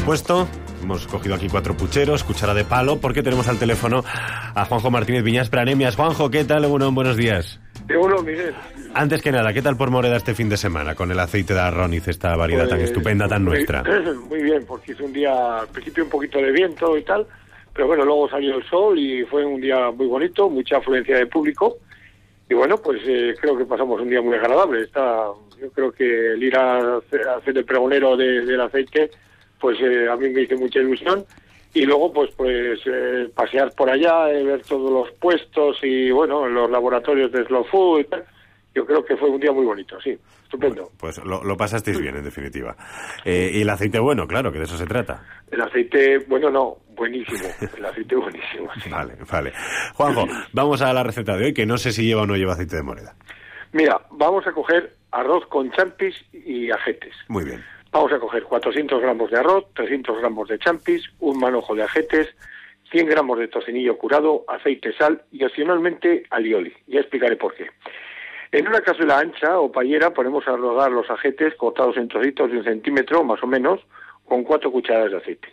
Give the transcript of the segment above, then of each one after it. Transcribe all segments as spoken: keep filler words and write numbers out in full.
puesto. Hemos cogido aquí cuatro pucheros, cuchara de palo, porque tenemos al teléfono a Juanjo Martínez Viñas Pranemias. Juanjo, ¿qué tal? Bueno, buenos días. Bueno, Miguel. Antes que nada, ¿qué tal por Moreda este fin de semana con el aceite de Arroniz, esta variedad pues, tan estupenda, tan muy, nuestra? Muy bien, porque hizo un día, al principio un poquito de viento y tal, pero bueno, luego salió el sol y fue un día muy bonito, mucha afluencia de público. Y bueno, pues eh, creo que pasamos un día muy agradable. Está, yo creo que el ir a hacer, a hacer el pregonero de, del aceite, pues eh, a mí me hizo mucha ilusión. Y luego, pues pues eh, pasear por allá, eh, ver todos los puestos y, bueno, los laboratorios de Slow Food y tal. Yo creo que fue un día muy bonito, sí. Estupendo. Bueno, pues lo, lo pasasteis bien, en definitiva. Eh, y el aceite bueno, claro, que de eso se trata. El aceite, bueno, no, buenísimo. El aceite buenísimo, sí. Vale, vale. Juanjo, vamos a la receta de hoy, que no sé si lleva o no lleva aceite de moreda. Mira, vamos a coger arroz con champis y ajetes. Muy bien. Vamos a coger cuatrocientos gramos de arroz, trescientos gramos de champis, un manojo de ajetes, cien gramos de tocinillo curado, aceite, sal y opcionalmente alioli. Ya explicaré por qué. En una cazuela ancha o paellera ponemos a rodar los ajetes cortados en trocitos de un centímetro, más o menos, con cuatro cucharadas de aceite.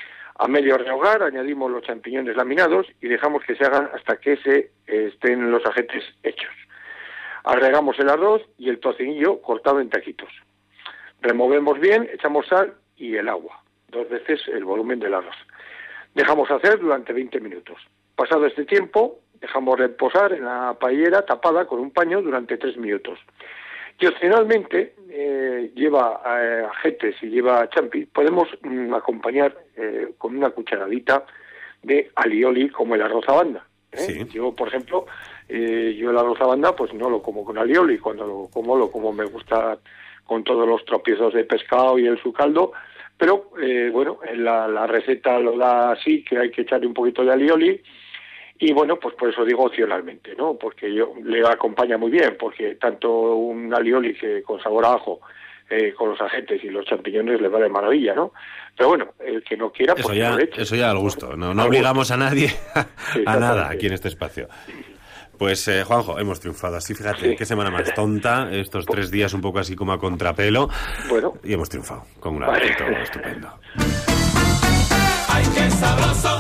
A medio rehogar añadimos los champiñones laminados y dejamos que se hagan hasta que se eh, estén los ajetes hechos. Agregamos el arroz y el tocinillo cortado en taquitos. Removemos bien, echamos sal y el agua, dos veces el volumen del arroz. Dejamos hacer durante veinte minutos. Pasado este tiempo, dejamos reposar en la paellera tapada con un paño durante tres minutos. Y opcionalmente, eh, lleva eh, ajetes y lleva champi, podemos mm, acompañar eh, con una cucharadita de alioli como el arroz a banda. ¿eh? Sí. Yo, por ejemplo, eh, yo el arroz a banda pues no lo como con alioli, cuando lo como, lo como me gusta con todos los tropiezos de pescado y el su caldo, pero eh, bueno, la, la receta lo da así, que hay que echarle un poquito de alioli. Y bueno, pues por eso digo opcionalmente, ¿no? Porque yo le acompaña muy bien, porque tanto un alioli que con sabor a ajo, eh, con los ajetes y los champiñones le va de maravilla, ¿no? Pero bueno, el que no quiera, eso pues ya, no le eche. Eso ya al gusto, no, no obligamos a nadie a, sí, a nada aquí en este espacio. Pues, eh, Juanjo, hemos triunfado. Así, fíjate, sí. Qué semana más tonta, estos tres días un poco así como a contrapelo. Bueno. Y hemos triunfado, con un aceite vale. Estupendo. ¡Ay, qué sabroso!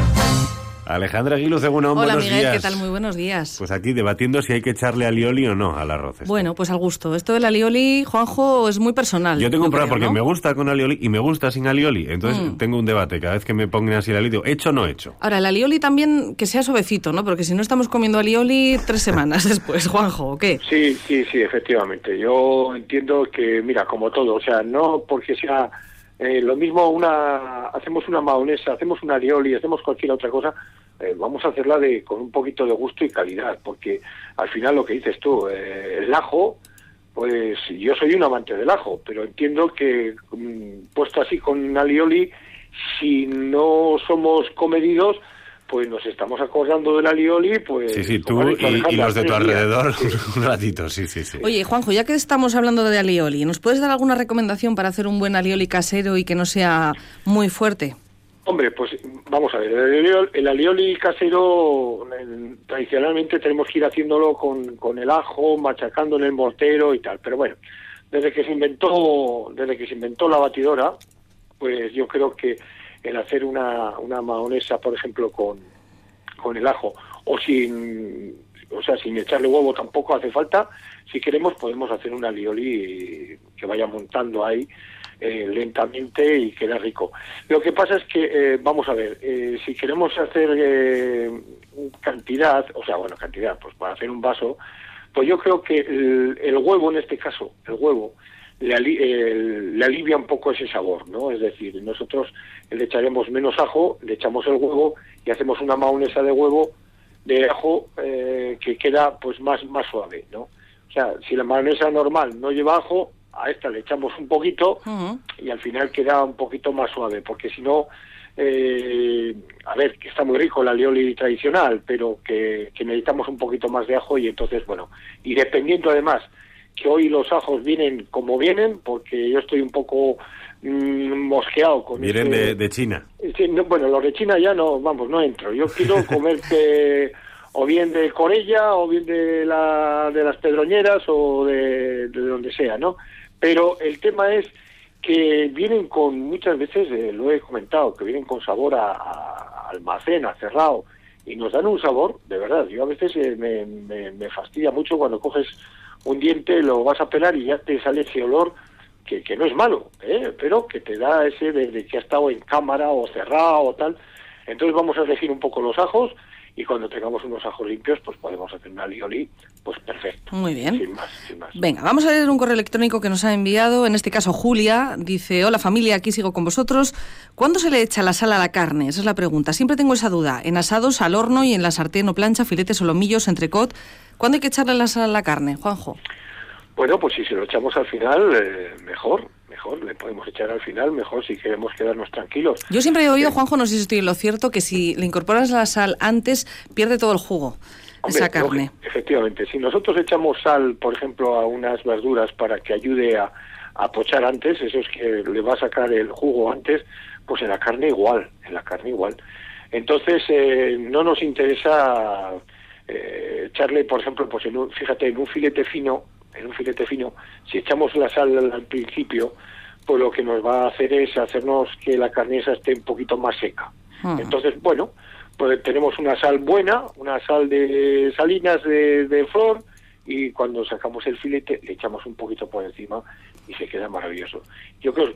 Alejandra Aguilu, según Hola, buenos Miguel, días. ¿qué tal? Muy buenos días. Pues aquí debatiendo si hay que echarle alioli o no al arroz. Este. Bueno, pues al gusto. Esto del alioli, Juanjo, es muy personal. Yo tengo un problema porque ¿no? me gusta con alioli y me gusta sin alioli. Entonces mm. tengo un debate. Cada vez que me pongan así el alioli, digo, ¿hecho o no hecho? Ahora, el alioli también que sea suavecito, ¿no? Porque si no estamos comiendo alioli tres semanas después, Juanjo, ¿o qué? Sí, sí, sí, efectivamente. Yo entiendo que, mira, como todo, o sea, no porque sea eh, lo mismo una... Hacemos una mahonesa, hacemos un alioli, hacemos cualquier otra cosa... Eh, vamos a hacerla de con un poquito de gusto y calidad, porque al final lo que dices tú, eh, el ajo, pues yo soy un amante del ajo, pero entiendo que um, puesto así con alioli, si no somos comedidos, pues nos estamos acordando del alioli, pues... Sí, sí, tú y, y los de tu alrededor sí. un ratito, sí, sí, sí. Oye, Juanjo, ya que estamos hablando de alioli, ¿nos puedes dar alguna recomendación para hacer un buen alioli casero y que no sea muy fuerte? Hombre, pues vamos a ver, el alioli, el alioli casero el, tradicionalmente tenemos que ir haciéndolo con, con el ajo, machacando en el mortero y tal, pero bueno, desde que se inventó, desde que se inventó la batidora, pues yo creo que el hacer una, una mahonesa, por ejemplo, con, con el ajo, o sin, o sea, sin echarle huevo tampoco hace falta, si queremos podemos hacer un alioli que vaya montando ahí, Eh, lentamente y queda rico. Lo que pasa es que, eh, vamos a ver, eh, si queremos hacer eh, cantidad, o sea, bueno, cantidad, pues para hacer un vaso, pues yo creo que el, el huevo, en este caso, el huevo, le, ali, el, le alivia un poco ese sabor, ¿no? Es decir, nosotros le echaremos menos ajo, le echamos el huevo y hacemos una mahonesa de huevo, de ajo, eh, que queda pues más, más suave, ¿no? O sea, si la mahonesa normal no lleva ajo, a esta le echamos un poquito uh-huh. y al final queda un poquito más suave, porque si no, eh, a ver, que está muy rico el alioli tradicional, pero que, que necesitamos un poquito más de ajo y entonces, bueno, y dependiendo además que hoy los ajos vienen como vienen, porque yo estoy un poco mmm, mosqueado con Vienen este, de, de China. Sí, no, bueno, los de China ya no, vamos, no entro. Yo quiero comerte... o bien de Corella, o bien de la de las Pedroñeras, o de, de donde sea, ¿no? Pero el tema es que vienen con, muchas veces, eh, lo he comentado, que vienen con sabor a, a almacén, a cerrado, y nos dan un sabor, de verdad, yo a veces eh, me, me, me fastidia mucho cuando coges un diente, lo vas a pelar y ya te sale ese olor que, que no es malo, ¿eh? Pero que te da ese de, de que ha estado en cámara o cerrado o tal. Entonces vamos a elegir un poco los ajos y cuando tengamos unos ajos limpios, pues podemos hacer una alioli, pues perfecto. Muy bien. Sin más, sin más. Venga, vamos a leer un correo electrónico que nos ha enviado, en este caso Julia, dice: hola familia, aquí sigo con vosotros. ¿Cuándo se le echa la sal a la carne? Esa es la pregunta. Siempre tengo esa duda. En asados, al horno y en la sartén o plancha, filetes o lomillos, entrecot. ¿Cuándo hay que echarle la sal a la carne, Juanjo? Bueno, pues si se lo echamos al final, eh, mejor. Mejor, le podemos echar al final, mejor si queremos quedarnos tranquilos. Yo siempre he oído, Juanjo, no sé si estoy en lo cierto, que si le incorporas la sal antes, pierde todo el jugo, Hombre, esa carne. No, efectivamente, si nosotros echamos sal, por ejemplo, a unas verduras para que ayude a, a pochar antes, eso es que le va a sacar el jugo antes, pues en la carne igual, en la carne igual. Entonces, eh, no nos interesa eh, echarle, por ejemplo, pues en un, fíjate, en un filete fino, en un filete fino, si echamos la sal al, al principio, pues lo que nos va a hacer es hacernos que la carne esa esté un poquito más seca. Uh-huh. Entonces, bueno, pues tenemos una sal buena, una sal de salinas de, de flor, y cuando sacamos el filete le echamos un poquito por encima y se queda maravilloso. Yo creo que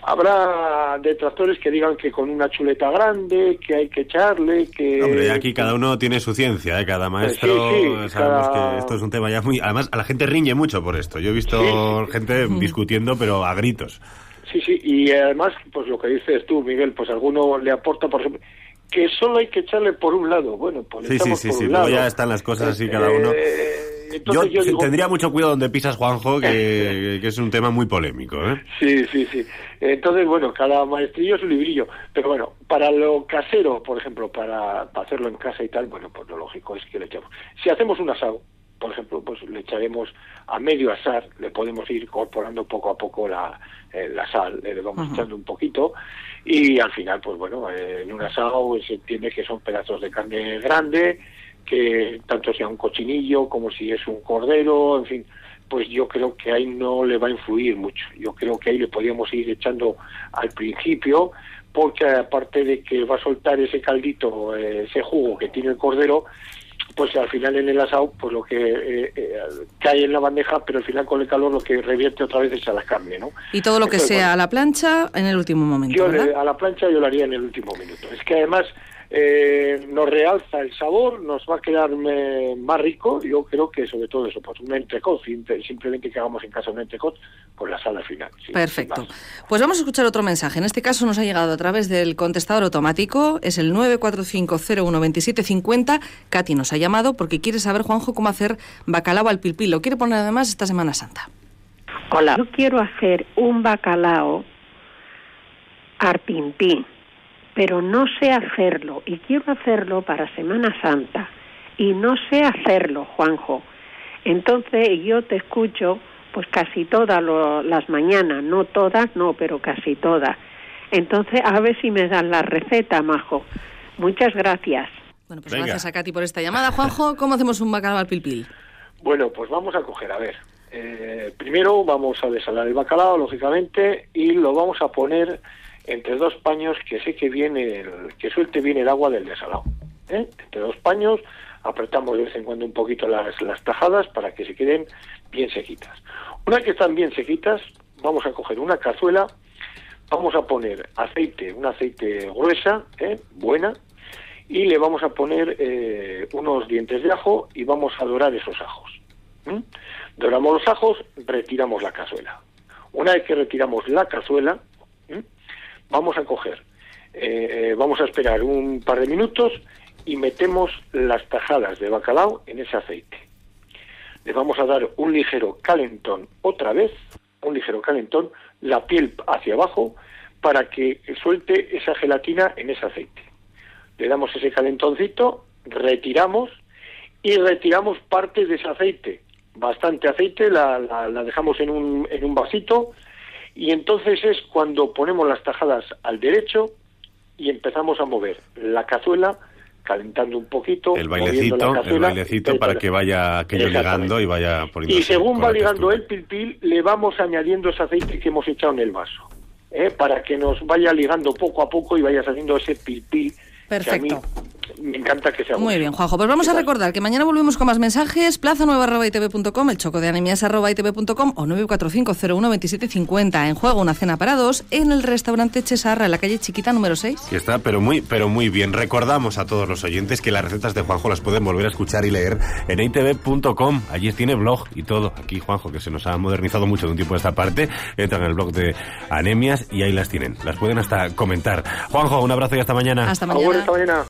habrá detractores que digan que con una chuleta grande, que hay que echarle, que... Hombre, aquí cada uno tiene su ciencia, ¿eh? Cada maestro, sí, sí, sabemos cada... que esto es un tema ya muy... Además, a la gente riñe mucho por esto. Yo he visto sí, sí. gente discutiendo, pero a gritos. Sí, sí, y además, pues lo que dices tú, Miguel, pues alguno le aporta, por ejemplo, que solo hay que echarle por un lado. Bueno, pues sí, echamos sí, sí, por sí, un luego lado. ya están las cosas así cada uno. Eh, yo, yo digo... tendría mucho cuidado donde pisas, Juanjo, que, que es un tema muy polémico, ¿eh? Sí, sí, sí. Entonces, bueno, cada maestrillo es un librillo. Pero bueno, para lo casero, por ejemplo, para, para hacerlo en casa y tal, bueno, pues lo lógico es que le echamos. Si hacemos un asado, por ejemplo, pues le echaremos a medio asar, le podemos ir incorporando poco a poco la, eh, la sal, le vamos uh-huh. echando un poquito y al final, pues bueno, eh, en un asado se entiende que son pedazos de carne grande, que tanto sea un cochinillo como si es un cordero, en fin, pues yo creo que ahí no le va a influir mucho. Yo creo que ahí le podríamos ir echando al principio, porque aparte de que va a soltar ese caldito, eh, ese jugo que tiene el cordero, pues al final en el asado, pues lo que eh, eh, cae en la bandeja, pero al final con el calor lo que revierte otra vez es a la carne, ¿no? Y todo lo que Entonces, sea bueno, a la plancha en el último momento, yo ¿verdad? Le, a la plancha yo lo haría en el último minuto. Es que además eh, nos realza el sabor, nos va a quedar eh, más rico. Yo creo que sobre todo eso, pues un entrecot, simplemente que hagamos en casa un entrecot, pues la sal al final. Sí, perfecto. Pues vamos a escuchar otro mensaje. En este caso nos ha llegado a través del contestador automático, es el nueve cuatro cinco cero uno dos siete cinco cero. Katy nos ha llamado porque quiere saber, Juanjo, cómo hacer bacalao al pil pil. Lo quiere poner además esta Semana Santa. Hola, yo quiero hacer un bacalao arpinpín, pero no sé hacerlo y quiero hacerlo para Semana Santa y no sé hacerlo, Juanjo. Entonces yo te escucho pues casi todas lo, las mañanas, no todas, no, pero casi todas. Entonces a ver si me dan la receta, majo. Muchas gracias. Bueno, pues Venga. Gracias a Katy por esta llamada. Juanjo, ¿cómo hacemos un bacalao al pil pil? Bueno, pues vamos a coger, a ver. Eh, primero vamos a desalar el bacalao, lógicamente, y lo vamos a poner entre dos paños que seque bien el, que suelte bien el agua del desalado. ¿eh? Entre dos paños, apretamos de vez en cuando un poquito las, las tajadas para que se queden bien sequitas. Una vez que están bien sequitas, vamos a coger una cazuela, vamos a poner aceite, un aceite gruesa, ¿eh? buena, y le vamos a poner eh, unos dientes de ajo y vamos a dorar esos ajos. ¿Mm? Doramos los ajos, retiramos la cazuela. Una vez que retiramos la cazuela, ¿Mm? vamos a coger, eh, vamos a esperar un par de minutos y metemos las tajadas de bacalao en ese aceite. Le vamos a dar un ligero calentón otra vez, un ligero calentón, la piel hacia abajo, para que suelte esa gelatina en ese aceite. Le damos ese calentoncito, retiramos y retiramos parte de ese aceite, bastante aceite, la, la, la dejamos en un, en un vasito y entonces es cuando ponemos las tajadas al derecho y empezamos a mover la cazuela, calentando un poquito, el bailecito, la cazuela, el bailecito para que vaya aquello ligando y vaya poniendo. Y según va ligando el pil pil, le vamos añadiendo ese aceite que hemos echado en el vaso. ¿eh? Para que nos vaya ligando poco a poco y vaya saliendo ese pil-pil. Perfecto. Que a mí me encanta que sea Muy bueno. bien, Juanjo. Pues vamos a recordar que mañana volvemos con más mensajes. plaza nueva arroba i te ve punto com, el choco de anemias arroba i te ve punto com o nueve cuatro cinco cero uno veintisiete cincuenta. En juego una cena para dos en el restaurante Chesarra, en la calle Chiquita número seis. Que está, pero muy, pero muy bien. Recordamos a todos los oyentes que las recetas de Juanjo las pueden volver a escuchar y leer en i te ve punto com. Allí tiene blog y todo. Aquí, Juanjo, que se nos ha modernizado mucho de un tiempo a esta parte, entran en el blog de Anemias y ahí las tienen. Las pueden hasta comentar. Juanjo, un abrazo y hasta mañana. Hasta mañana. Agur, hasta mañana.